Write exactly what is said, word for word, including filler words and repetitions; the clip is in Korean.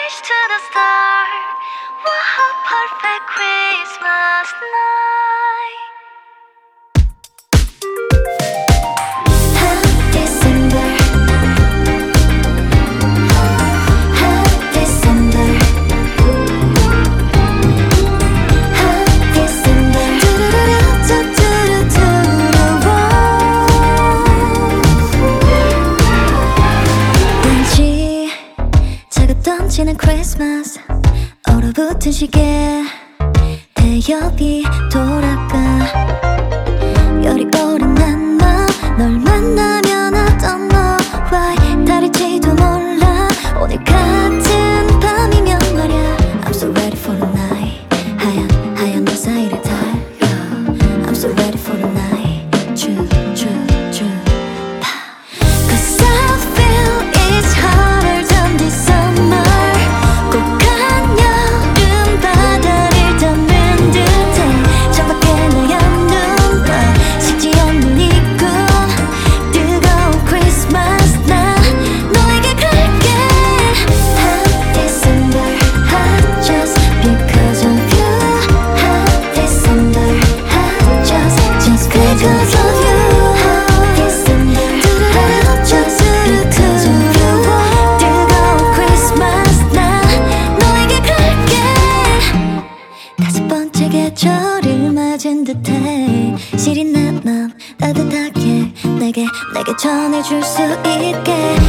reach to the star. What a perfect Christmas night. Hot December, hot December, hot December. 왠지 작았던 지난 크리스마스 얼어붙은 시계 태엽이 돌아가 열이 오른 난너 널 만나면 어떤 너와 다를지도 몰라 오늘 같은 밤이면 말야 I'm so ready for the night 하얀 하얀 너 사이를 달려 I'm so ready for the night 쭈쭈쭈 Cause I feel it's hotter than this summer 고간 여름 바다를 닿는 듯해 창밖에 나얀 눈과 식지 않는 이 꿈 뜨거운 크리스마스 나 너에게 갈게 Hot December hot just because of you Hot December hot just just because of you Hot December hot just because of you 뜨거운 크리스마스 나 너에게 갈게 다섯 번째 계절을 맞은 듯해 시린 난 따뜻하게 내게 내게 전해줄 수 있게